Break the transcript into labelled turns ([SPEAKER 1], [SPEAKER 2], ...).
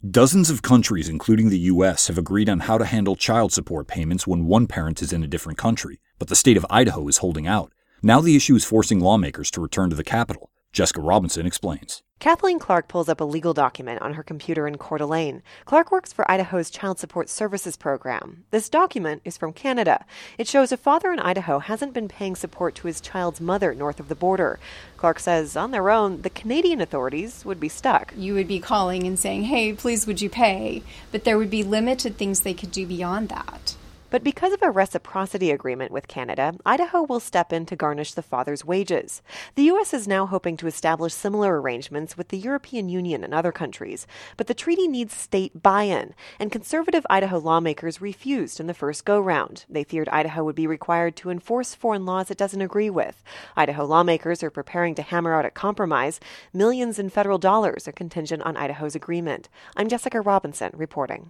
[SPEAKER 1] Dozens of countries, including the U.S., have agreed on how to handle child support payments when one parent is in a different country, but the state of Idaho is holding out. Now the issue is forcing lawmakers to return to the Capitol. Jessica Robinson explains.
[SPEAKER 2] Kathleen Clark pulls up a legal document on her computer in Coeur d'Alene. Clark works for Idaho's Child Support Services program. This document is from Canada. It shows a father in Idaho hasn't been paying support to his child's mother north of the border. Clark says on their own, the Canadian authorities would be stuck.
[SPEAKER 3] You would be calling and saying, hey, please would you pay? But there would be limited things they could do beyond that.
[SPEAKER 2] But because of a reciprocity agreement with Canada, Idaho will step in to garnish the father's wages. The U.S. is now hoping to establish similar arrangements with the European Union and other countries. But the treaty needs state buy-in, and conservative Idaho lawmakers refused in the first go-round. They feared Idaho would be required to enforce foreign laws it doesn't agree with. Idaho lawmakers are preparing to hammer out a compromise. Millions in federal dollars are contingent on Idaho's agreement. I'm Jessica Robinson reporting.